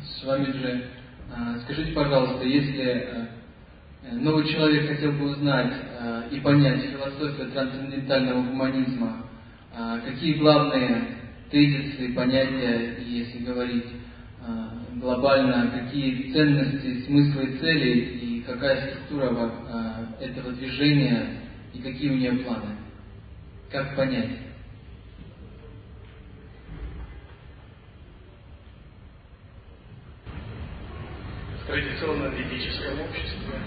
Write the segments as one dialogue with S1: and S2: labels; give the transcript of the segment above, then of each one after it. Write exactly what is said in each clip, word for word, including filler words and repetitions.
S1: Швамиджи, скажите, пожалуйста, если новый человек хотел бы узнать и понять философию трансцендентального гуманизма, какие главные тезисы и понятия, если говорить глобально, какие ценности, смыслы и цели, и какая структура этого движения, и какие у нее планы? Как понять?
S2: В традиционном ведическом обществе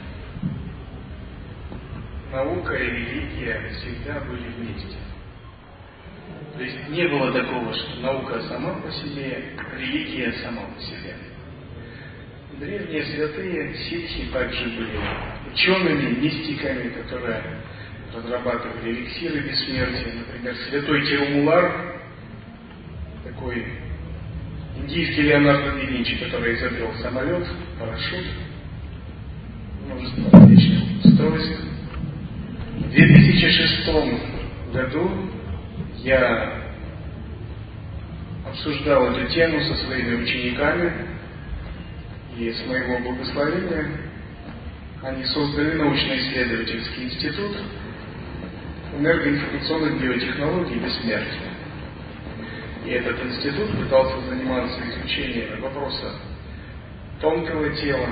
S2: наука и религия всегда были вместе. То есть не было такого, что наука сама по себе, религия сама по себе. Древние святые ситхи также были учеными, мистиками, которые разрабатывали эликсиры бессмертия. Например, святой Тирумулар, такой индийский Леонардо да Винчи, который изобрел самолет, парашют, множество различных устройств. В две тысячи шестом году я обсуждал эту тему со своими учениками, и с моего благословения они создали научно-исследовательский институт энергоинформационных биотехнологий бессмертия. И этот институт пытался заниматься изучением вопроса тонкого тела,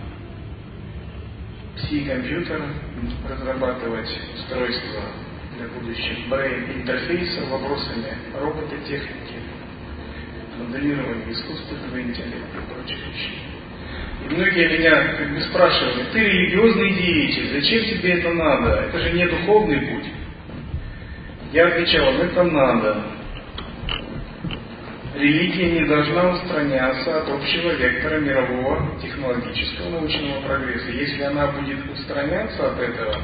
S2: пси-компьютера, разрабатывать устройства для будущих брейн-интерфейсов, вопросами робототехники, моделирования искусственного интеллекта и прочих вещей. И многие меня как бы спрашивали: ты религиозный деятель, зачем тебе это надо? Это же не духовный путь. Я отвечал: это надо. Религия не должна устраняться от общего вектора мирового технологического научного прогресса. Если она будет устраняться от этого,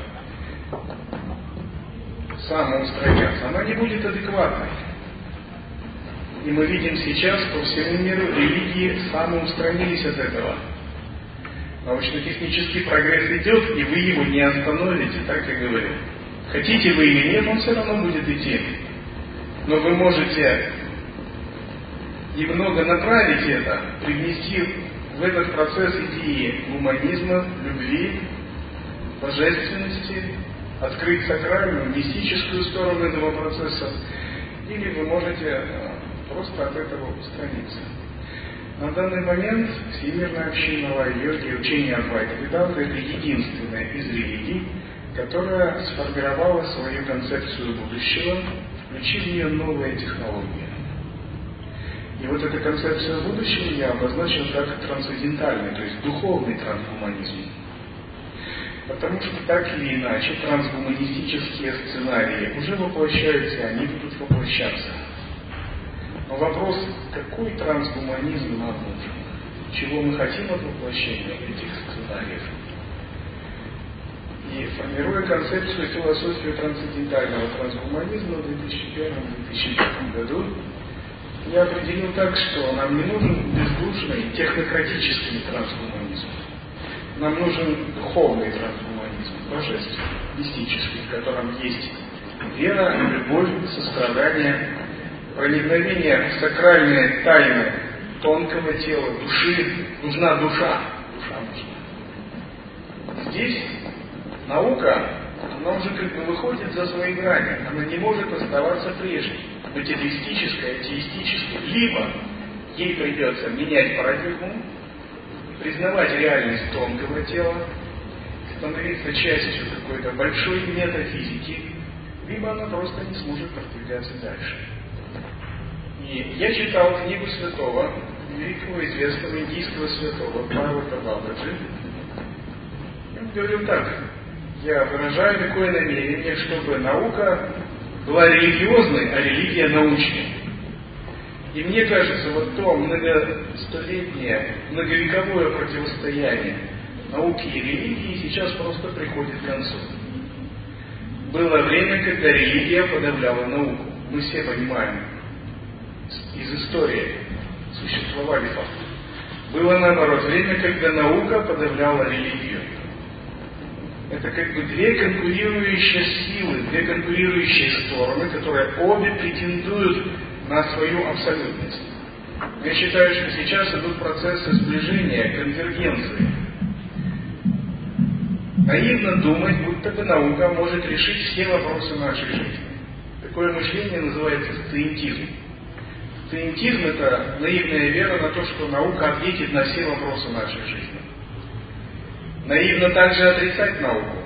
S2: самоустраняться, она не будет адекватной. И мы видим сейчас по всему миру, религии самоустранились от этого. Научно-технический прогресс идет, и вы его не остановите, так я говорю. Хотите вы или нет, он все равно будет идти. Но вы можете немного направить это, привнести в этот процесс идеи гуманизма, любви, божественности, открыть сакральную, мистическую сторону этого процесса, или вы можете просто от этого устраниться. На данный момент Всемирная община Лай-йоги, учение Адвайта Веданта — это единственная из религий, которая сформировала свою концепцию будущего, включив в нее новые технологии. И вот эта концепция будущего я обозначил как трансцендентальный, то есть духовный трансгуманизм. Потому что так или иначе трансгуманистические сценарии уже воплощаются, и они будут воплощаться. Но вопрос, какой трансгуманизм нам нужен? Чего мы хотим от воплощения этих сценариев? И формируя концепцию философию трансцендентального трансгуманизма в две тысячи первом — две тысячи пятом году, я определил так, что нам не нужен бездушный технократический трансгуманизм. Нам нужен духовный трансгуманизм, божественный, мистический, в котором есть вера, любовь, сострадание, проникновение в сакральные тайны тонкого тела, души. Нужна душа. Душа нужна. Здесь наука, она уже как бы выходит за свои грани. Она не может оставаться прежней, материалистической, атеистической. Либо ей придется менять парадигму, признавать реальность тонкого тела, становиться частью какой-то большой метафизики, либо она просто не сможет продвигаться дальше. И я читал книгу святого, великого известного индийского святого Парвата Бабаджи. И он говорил так: я выражаю такое намерение, чтобы наука была религиозной, а религия научной. И мне кажется, вот то многостолетнее, многовековое противостояние науки и религии сейчас просто приходит к концу. Было время, когда религия подавляла науку. Мы все понимаем из истории, существовали факты. Было наоборот время, когда наука подавляла религию. Это как бы две конкурирующие силы, две конкурирующие стороны, которые обе претендуют на свою абсолютность. Я считаю, что сейчас идут процессы сближения, конвергенции. Наивно думать, будто бы наука может решить все вопросы нашей жизни. Такое мышление называется сциентизм. Сциентизм – это наивная вера на то, что наука ответит на все вопросы нашей жизни. Наивно также отрицать науку.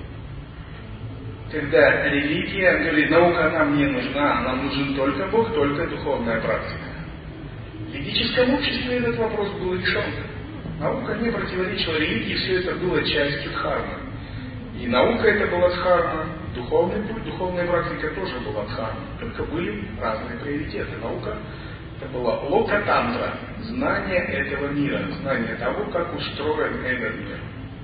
S2: Когда религия говорит, наука нам не нужна, нам нужен только Бог, только духовная практика. В ведическом обществе этот вопрос был решен. Наука не противоречила религии, все это было частью дхармы. И наука это была дхарма, духовный путь, духовная практика тоже была дхарма. Только были разные приоритеты. Наука это была лока-тантра, знание этого мира, знание того, как устроен этот мир.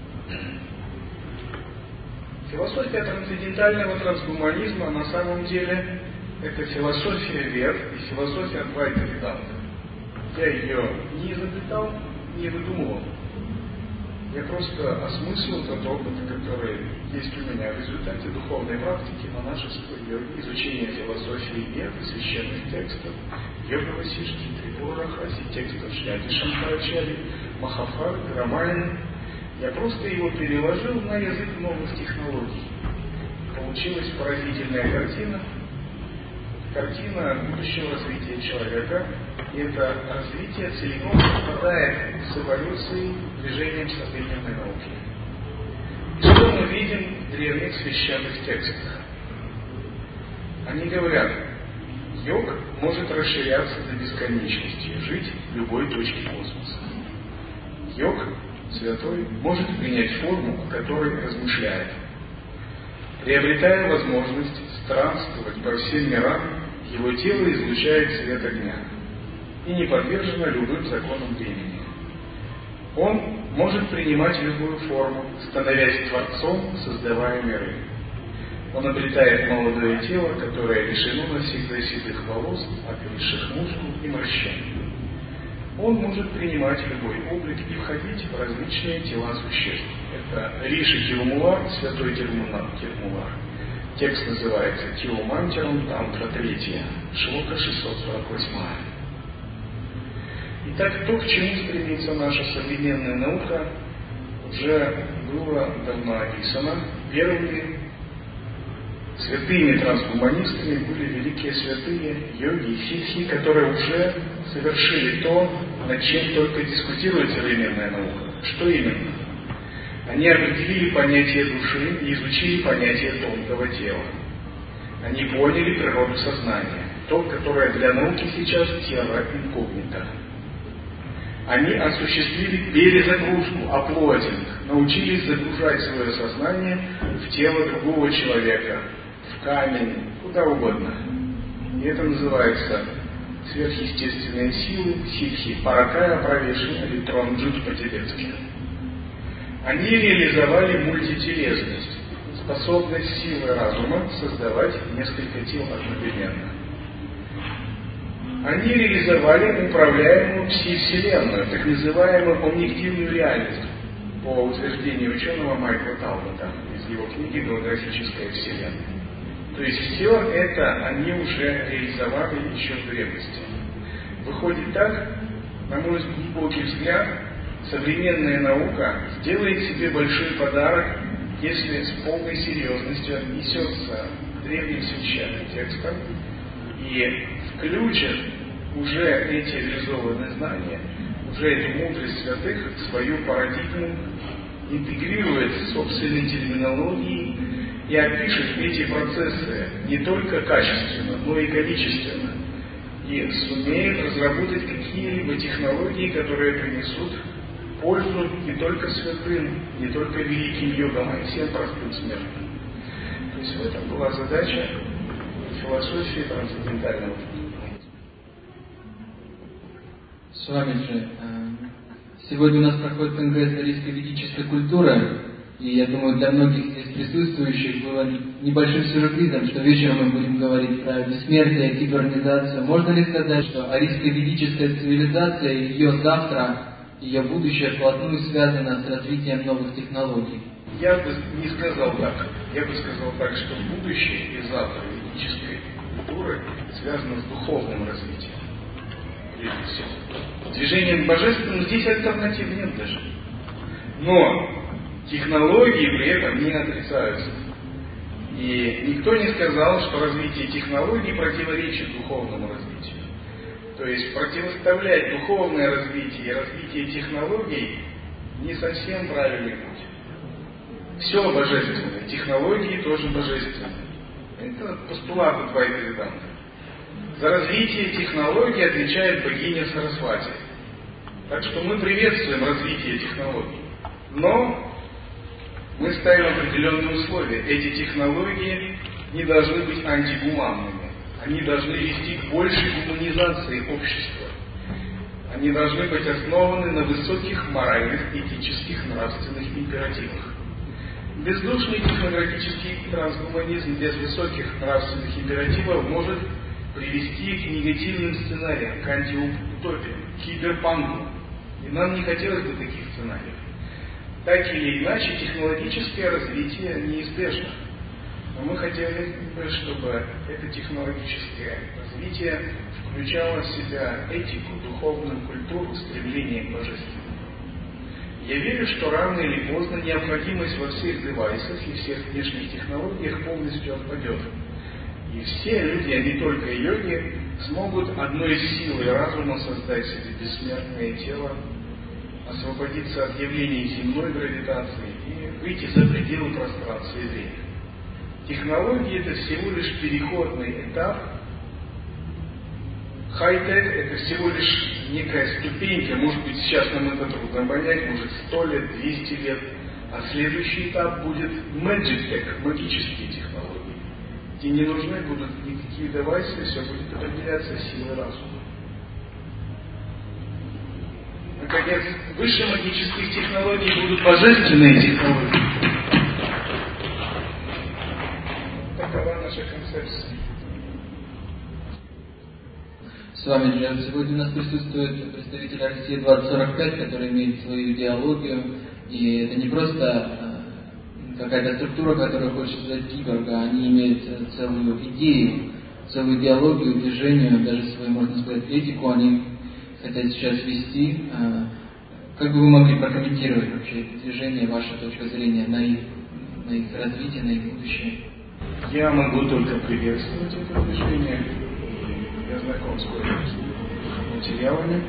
S2: Философия трансцендентального трансгуманизма на самом деле это философия вер и философия Адвайта Веданты. Я ее не изобретал, не выдумывал. Я просто осмыслил тот опыт, который есть у меня в результате духовной практики, монашества, йоги, изучения философии вер и священных текстов, йога Васишти, Трипура Рахаси, текстов Шляхи Шанкарачари, Махабхараты, Рамаяны. Я просто его переложил на язык новых технологий. Получилась поразительная картина. Картина будущего развития человека. И это развитие целиком совпадает с эволюцией, движением современной науки. И что мы видим в древних священных текстах? Они говорят, йог может расширяться до бесконечности, жить в любой точке космоса. Йог святой может принять форму, о которой размышляет. Приобретая возможность странствовать по всем мирам, его тело излучает свет огня и не подвержено любым законам времени. Он может принимать любую форму, становясь Творцом, создавая миры. Он обретает молодое тело, которое лишено навсегда седых волос, окрепших мускул и морщин. Он может принимать любой облик и входить в различные тела существ. Это Риши Тирумулар, святой Тирумулар. Текст называется Тиумантирам Тантра третья, шлока шестьсот сорок восемь. Итак, то, к чему стремится наша современная наука, уже было давно описано. Первыми святыми трансгуманистами были великие святые йоги и ситхи, которые уже совершили то, над чем только дискутирует современная наука. Что именно? Они определили понятие души и изучили понятие тонкого тела. Они поняли природу сознания, то, которое для науки сейчас терра инкогнита. Они осуществили перезагрузку, оплотинг, научились загружать свое сознание в тело другого человека, в камень, куда угодно. И это называется сверхъестественные силы, ситхи, паракая, правеши, электрон, джут по-тибетски. Они реализовали мультителесность, способность силы разума создавать несколько тел одновременно. Они реализовали управляемую пси-вселенную, так называемую объективную реальность, по утверждению ученого Майкла Талбота из его книги «Голографическая вселенная». То есть все это они уже реализовали еще в древности. Выходит так, на мой глубокий взгляд, современная наука сделает себе большой подарок, если с полной серьезностью отнесется к древним священным текстам и включит уже эти реализованные знания, уже эту мудрость святых в свою парадигму, интегрирует собственные терминологии и опишет эти процессы не только качественно, но и количественно, и сумеет разработать какие-либо технологии, которые принесут пользу не только святым, не только великим йогам, а и всем простым смертным. То есть в этом была задача философии трансцендентального трансгуманизма.
S1: С вами же. Сегодня у нас проходит конгресс арийской ведической культуры, и я думаю, для многих здесь присутствующих было небольшим сюрпризом, что вечером мы будем говорить про бессмертие, кибернизацию. Можно ли сказать, что арийская ведическая цивилизация, ее завтра, ее будущее вплотную связано с развитием новых технологий?
S2: Я бы не сказал так. Я бы сказал так, что будущее и завтра ведической культуры связано с духовным развитием. прежде всего. Движением к божественному здесь альтернатив нет даже. Но технологии при этом не отрицаются. И никто не сказал, что развитие технологий противоречит духовному развитию. То есть противоставлять духовное развитие и развитие технологий не совсем правильный путь. Все божественное, технологии тоже божественные. Это постулат Адвайта Веданты. За развитие технологий отвечает богиня Сарасвати. Так что мы приветствуем развитие технологий. Но мы ставим определенные условия. Эти технологии не должны быть антигуманными. Они должны вести к большей гуманизации общества. Они должны быть основаны на высоких моральных, этических, нравственных императивах. Бездушный технократический трансгуманизм без высоких нравственных императивов может привести к негативным сценариям, к антиутопии, к киберпанку. И нам не хотелось бы таких сценариев. Так или иначе, технологическое развитие неизбежно. Но мы хотели бы, чтобы это технологическое развитие включало в себя этику, духовную культуру, стремление к божественному. Я верю, что рано или поздно необходимость во всех девайсах и всех внешних технологиях полностью отпадет. И все люди, а не только йоги, смогут одной силой разума создать себе бессмертное тело, освободиться от явлений земной гравитации и выйти за пределы пространства и времени. Технологии – это всего лишь переходный этап. Хай-тек – это всего лишь некая ступенька, может быть, сейчас нам это трудно понять, может, сто лет, двести лет, а следующий этап будет Magic Tech, магические технологии, где не нужны будут никакие девайсы, все будет определяться силой разума. Наконец, выше магических технологий будут божественные технологии. Такова наша концепция.
S1: С вами, Джем, сегодня у нас присутствует представитель России двадцать сорок пять, который имеет свою идеологию, и это не просто какая-то структура, которая хочет создать киборга, они имеют целую идею, целую идеологию, движение, даже свою, можно сказать, этику они хотят сейчас вести. Как бы вы могли прокомментировать вообще это движение, ваша точка зрения на их, на их развитие, на их будущее?
S2: Я могу только приветствовать это движение. Я знаком с кое-какими материалами.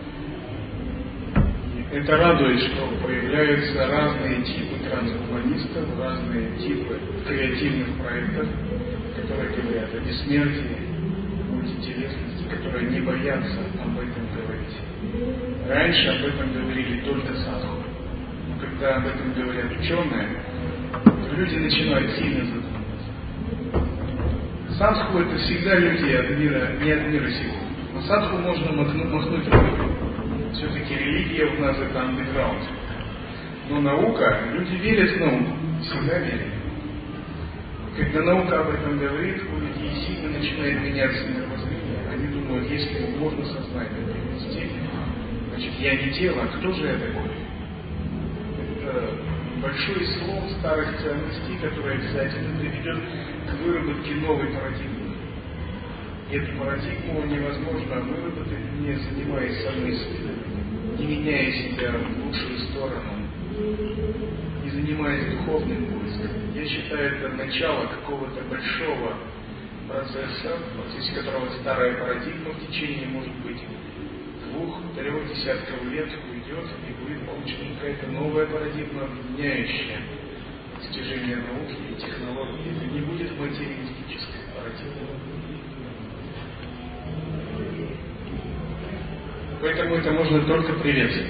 S2: И это радует, что появляются разные типы трансгуманистов, разные типы креативных проектов, которые говорят о бессмертии, мультителесности, которые не боятся об этом говорить. Раньше об этом говорили только садху. Но когда об этом говорят ученые, то люди начинают сильно задумываться. Садху — это всегда люди от мира, не от мира сего. На садху можно махнуть, махнуть рукой. Все-таки религия у нас это андеграунд. Но наука, люди верят в науку, всегда верят. Когда наука об этом говорит, у людей сильно начинает меняться мировоззрение. Они думают, если можно сознание перенести, значит, я не тело, а кто же я такой? Это большой слом старых ценностей, который обязательно приведет к выработке новой парадигмы. И эту парадигму невозможно выработать, не занимаясь самоисследованием, не меняя себя в лучшую сторону, не занимаясь духовным поиском. Я считаю, это начало какого-то большого процесса, в процессе которого старая парадигма в течение, может быть, двух-трех десятков лет уйдет, и будет получена какая-то новая парадигма, объединяющая достижения науки и технологий. Это не будет материалистической парадигмой. Поэтому это можно только приветствовать.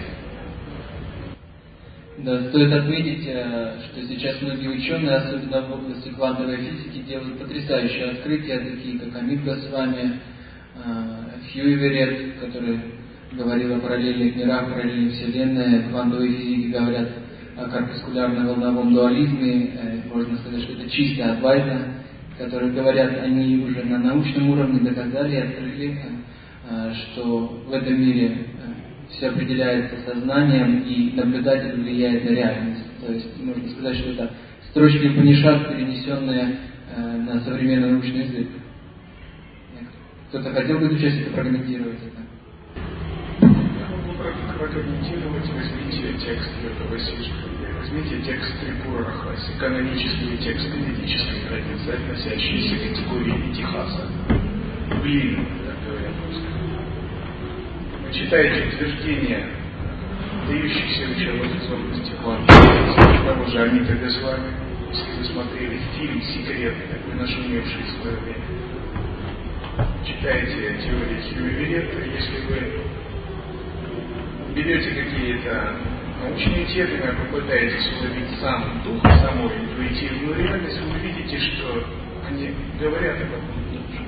S1: Да, стоит отметить, что сейчас многие ученые, особенно в области квантовой физики, делают потрясающие открытия, такие как Амит Госвами, Хьюи Верет, который говорил о параллельных мирах, параллельной вселенной. Квантовые физики говорят о корпускулярно-волновом дуализме. Можно сказать, что это чистая Адвайта, которые говорят, они уже на научном уровне доказали и открыли, что в этом мире все определяется сознанием, и наблюдатель влияет на реальность. То есть можно сказать, что это строчки Упанишад, перенесенные э, на современный научный язык. Кто-то хотел бы сейчас это прокомментировать? Это?
S2: прокомментировать, возьмите текст Йога Васиштхи, возьмите текст Трипура Рахаси, канонические тексты ведической традиции, относящиеся к категории Итихаса. Блин, как говорят русские. Вы читаете утверждения, дающихся учебно-физически квантовых, того же Амита Госвами, если вы смотрели фильм «Секретный», такой нашумевший в свое время. Читаете теории Хьюи-Веретта, если вы берете какие-то научные термины, попытаетесь уловить сам дух, саму интуитивную реальность, вы увидите, что они говорят об одном и том же.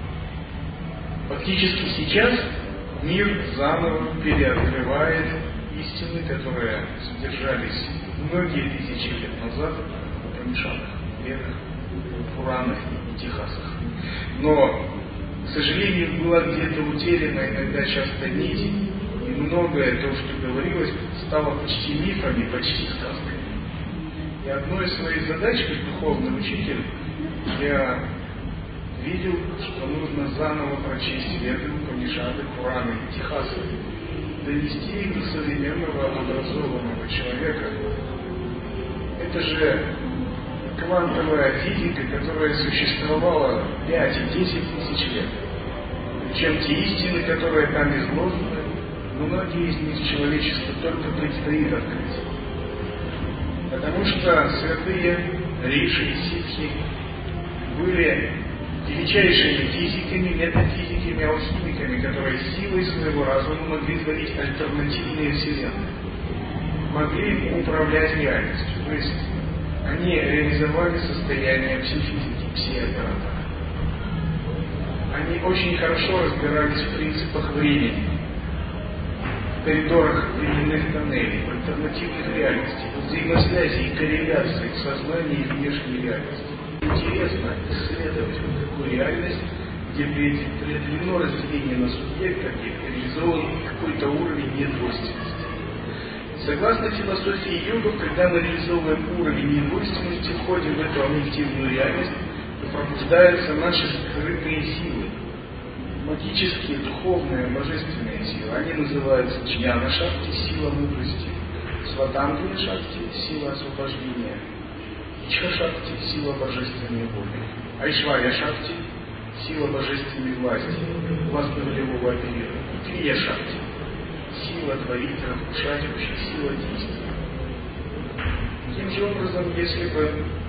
S2: Фактически сейчас мир заново переоткрывает истины, которые содержались многие тысячи лет назад в Упанишадах, Ведах, Пуранах и Итихасах. Но, к сожалению, была где-то утеряна иногда часто нить, и многое то, что говорилось, стало почти мифами, почти сказками. И одной из своих задач, как духовный учитель, я видел, что нужно заново прочесть Веды, Упанишады, Пураны и Итихасы, донести их до современного образованного человека. Это же квантовая физика, которая существовала пять-десять тысяч лет. Причем те истины, которые там изложены, многие из них человечеству только предстоит открыть. Потому что святые риши и ситхи были величайшими физиками, метафизиками, алхимиками, которые силой своего разума могли творить альтернативные вселенные, могли управлять реальностью. То есть они реализовали состояние психифизики, псиоператора. Они очень хорошо разбирались в принципах времени, в коридорах временных тоннелей, в альтернативных реальностях, в взаимосвязи и корреляции в сознании и внешней реальности. Интересно исследовать вот такую реальность, где преодолено разделение на субъекта, где реализован какой-то уровень недвойственности. Согласно философии йогов, когда мы реализовываем уровень недвойственности, входим в эту объективную реальность, то пробуждаются наши скрытые силы, магические, духовные, божественные силы. Они называются Джняна Шакти, сила мудрости, Сватангия Шакти, сила освобождения, Ичха Шакти, сила божественной воли, Айшварья Шакти, сила божественной власти, властно-волевого оперирования, Крия Шакти, сила творить, разрушать, вообще сила действия. Таким же образом, если бы,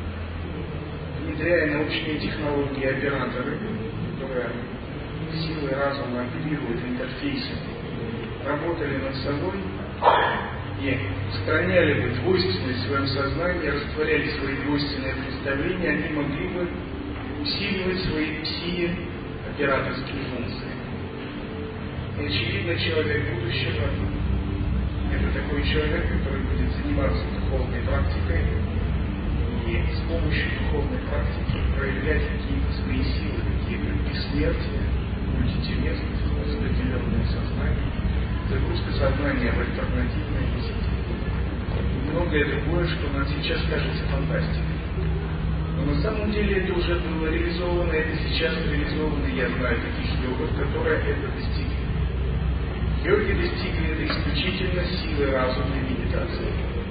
S2: внедряя научные технологии операторы, которые силой разума оперируют интерфейсами, работали над собой и устраняли бы двойственность в своем сознании, растворяли свои двойственные представления, они могли бы усиливать свои пси-операторские функции. И очевидно, человек будущего – это такой человек, который будет заниматься духовной практикой и с помощью духовной практики проявлять какие-то свои силы, такие как бессмертие, мультителесность, распределенное сознание, загрузка сознания в альтернативное языке. И многое другое, что нам сейчас кажется фантастикой. Но на самом деле это уже было реализовано, это сейчас реализовано, я знаю таких йогов, которые это достигли. Йоги достигли это исключительно силой разумной медитации.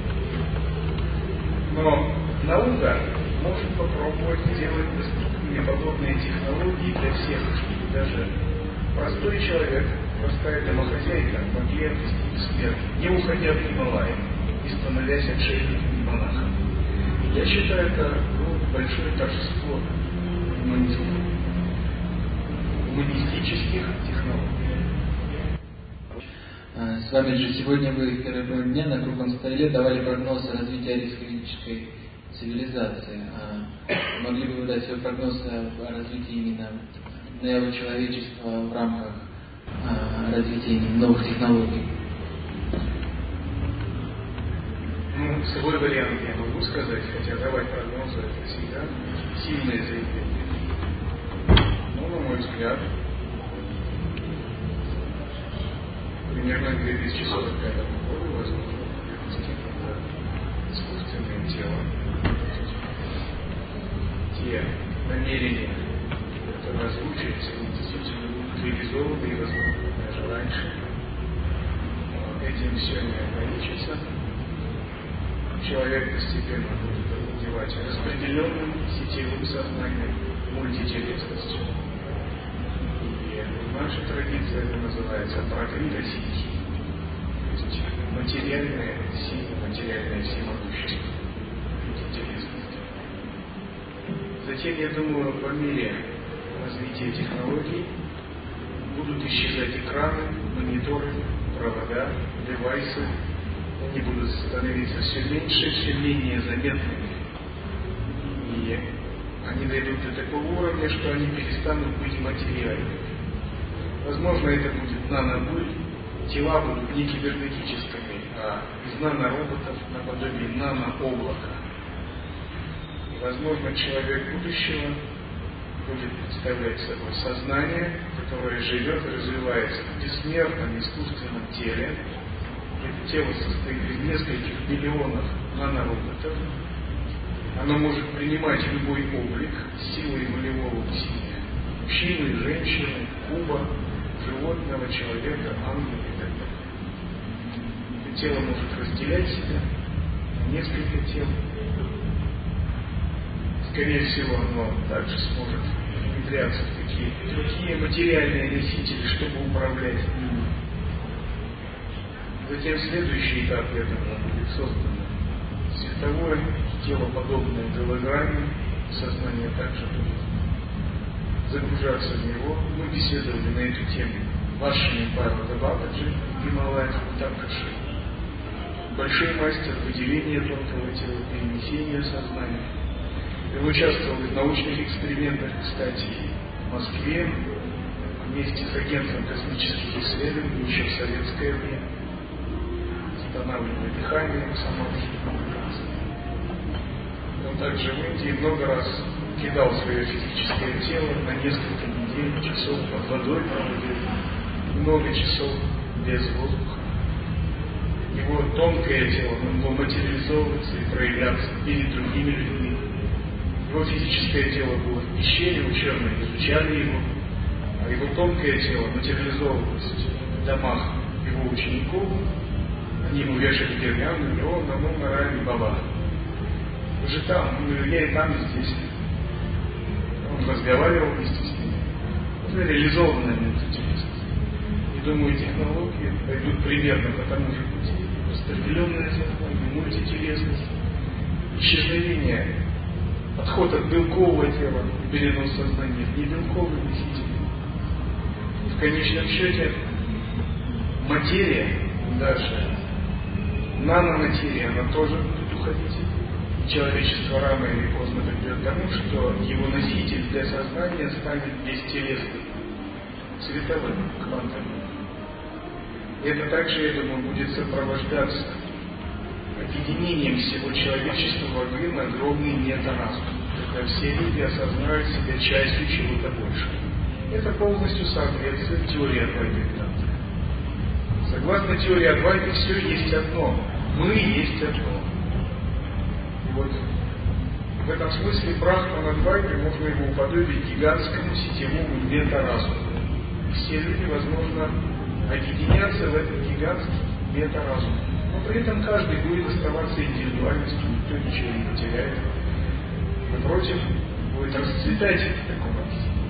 S2: Но наука может попробовать сделать доступными подобные технологии для всех, чтобы даже простой человек, простая домохозяйка могли достичь смерти, не уходя в Гималаи и становясь отшельником и монахом. Я считаю, это ну, большое торжество гуманизма, гуманистических технологий.
S1: С вами же сегодня вы в первый половине дня на круглом столе давали прогноз развития арийско-ведической цивилизации. Могли бы вы дать свой прогноз о развитии именно неочеловечества в рамках развития новых технологий?
S2: Ну, свой вариант я могу сказать, хотя давать прогнозы это всегда сильное заявление. Но, на мой взгляд, примерно к две тысячи сорок пятому году возможно достигнуто искусственное тело. Те намерения, которые озвучиваются, действительно будут реализованы и возможно даже раньше. этим все не ограничится. Человек постепенно будет овладевать распределенным сетевым сознанием, мультителесностью. И в нашей традиции это называется пракрита сити, то есть материальная сила, материальное всемогущество, мультителесность. Затем, я думаю, по мере развития технологий будут исчезать экраны, мониторы, провода, девайсы. Они будут становиться все меньше, все менее заметными. И они дойдут до такого уровня, что они перестанут быть материальными. Возможно, это будет нанобыль. Тела будут не кибернетическими, а из нанороботов наподобие нанооблака. И, возможно, человек будущего будет представлять собой сознание, которое живет и развивается в бессмертном искусственном теле. Это тело состоит из нескольких миллионов нанороботов. Оно может принимать любой облик силой волевого усилия. Мужчины, женщины, куба, животного, человека, ангела и так далее. Это тело может разделять себя на несколько тел. Скорее всего, оно также сможет внедряться в такие другие материальные носители, чтобы управлять ними. Затем следующий этап, я думаю, будет создан световое тело, подобное голограмме, сознание также будет загружаться в него. Мы беседовали на эту тему Вашими Павел Бабаджи, Гималай Утакаши, большой мастер выделения тонкого тела, перенесения сознания. Он участвовал в научных экспериментах, кстати, в Москве, вместе с агентом космических исследований еще в советское время. Останавливая дыхание, самообслуживание. Он также в Индии много раз кидал свое физическое тело на несколько недель, часов под водой проводил, много часов без воздуха. Его тонкое тело могло материализовываться и проявляться перед другими людьми. Его физическое тело было в пещере, ученые изучали его, а его тонкое тело материализовывалось в домах его учеников. Они ему вешали гирлянду, и он на мой моральный баба. Уже там, он говорит, я и там, и здесь. Он разговаривал вместе с ним. Это реализованная мультителесность. И думаю, технологии пойдут примерно по тому же пути. Распределенное сознание, мультителесность, исчезновение, отход от белкового тела и перенос сознания в небелковый носитель. В конечном счете, материя, даже наноматерия, она тоже будет уходить. И человечество рано или поздно придет к тому, что его носитель для сознания станет бестелесным, световым, квантовым. И это также, я думаю, будет сопровождаться объединением всего человечества во главе огромный метаразум, когда все люди осознают себя частью чего-то большего. Это полностью соответствует теории Адвайты. Согласно теории Адвайты, все есть одно. Мы есть одно. И вот в этом смысле Брахман Адвайты можно его уподобить гигантскому сетевому метаразуму. Все люди, возможно, объединятся в этот гигантский метаразум. Но при этом каждый будет оставаться индивидуальностью, никто ничего не потеряет. Напротив, будет расцветать в таком объединении.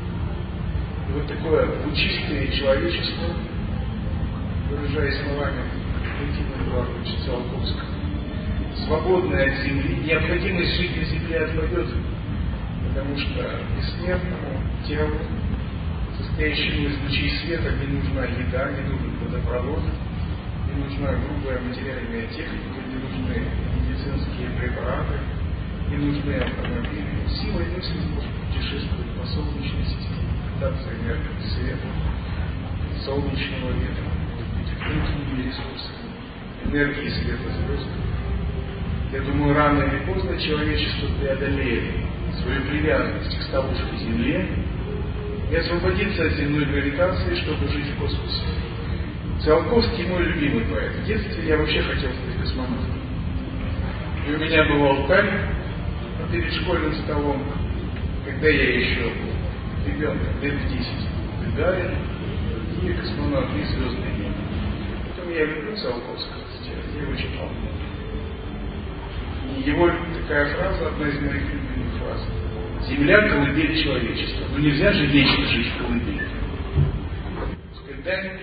S2: И вот такое лучистое человечество, выражаясь словами Валентина Эдуардовича Циолковского, свободное от земли, необходимость жить на земле отпадет, потому что бессмертному телу, состоящему из лучей света, не нужна еда, не нужен водопровод, не нужна грубая материальная техника, не нужны медицинские препараты, не нужны автомобили. Силой мысли может путешествовать по солнечной системе, питаться энергией света, солнечного ветра, внутренними ресурсами, энергии света звезд. Я думаю, рано или поздно человечество преодолеет свою привязанность к столушке Земле и освободится от земной гравитации, чтобы жить в космосе. Циолковский мой любимый поэт. В детстве я вообще хотел стать космонавтом. И у меня был алтарь перед школьным столом, когда я еще был ребенком, лет в десять. Гагарин, и космонавт, и звездный небо. Потом я люблю Циолковского, я его читал. И его такая фраза, одна из моих любимых фраз. Земля – колыбель человечества. Но нельзя же вечно жить в колыбели. Когда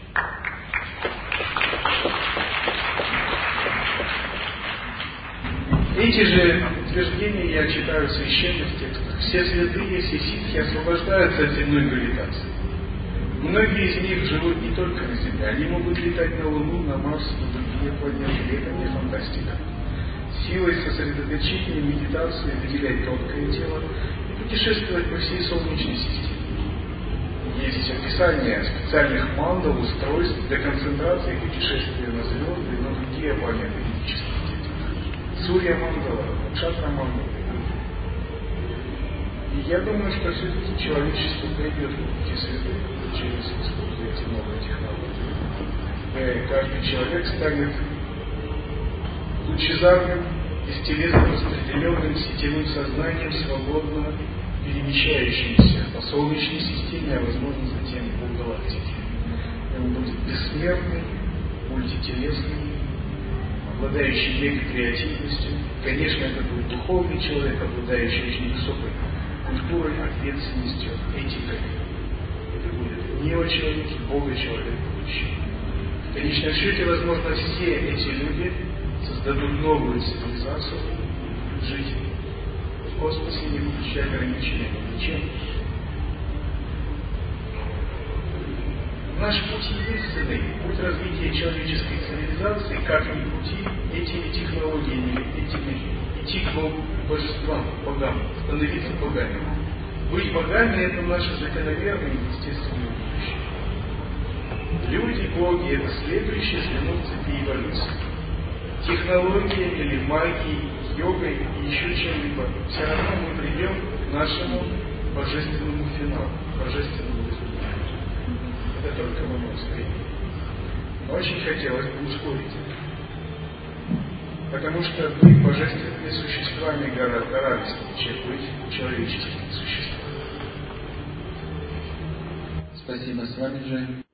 S2: эти же утверждения я читаю в священных текстах. Все святые, все ситхи освобождаются от земной гравитации. Многие из них живут не только на Земле. Они могут летать на Луну, на Марс, на другие планеты. И это не фантастика. Силой сосредоточения, медитации выделять тонкое тело и путешествовать по всей Солнечной системе. Есть описание специальных мандал, устройств для концентрации путешествия на звезды и на другие планеты физических тел. Сурья мандала, Накшатра мандала. И я думаю, что все-таки человечество пойдет по пути святых через использование эти новые технологии. И каждый человек станет лучезарным, бестелесно распределенным сетевым сознанием, свободно перемещающимся по Солнечной системе, а возможно затем по галактике. И он будет бессмертным, мультителесным, обладающий мега креативностью. Конечно, это будет духовный человек, обладающий очень высокой культурой, ответственностью, этикой. Это будет неочеловек, бога-человек будущего. В конечном счете, возможно, все эти люди создадут новую цивилизацию, жить в космосе, не будучи ограниченными ничем. Наш путь единственный, путь развития человеческой цивилизации, как ни пути, этими технологиями, этими идти к божествам, богам, становиться богами. Быть богами – это наше законодательное и естественное будущее. Люди, боги – это следующее звено в цепи эволюции. Технологиями или магией, йогой и еще чем-либо, все равно мы придем к нашему божественному финалу, божественному результату. Это только мы можем успеть. Но очень хотелось бы ускорить это. Потому что быть божественными существами гораздо радостнее, чем быть человеческими существами.
S1: Спасибо, с вами же